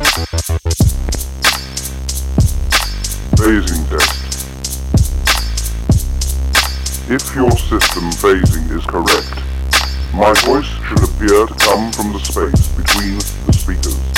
Phasing test. If your system phasing is correct, my voice should appear to come from the space between the speakers.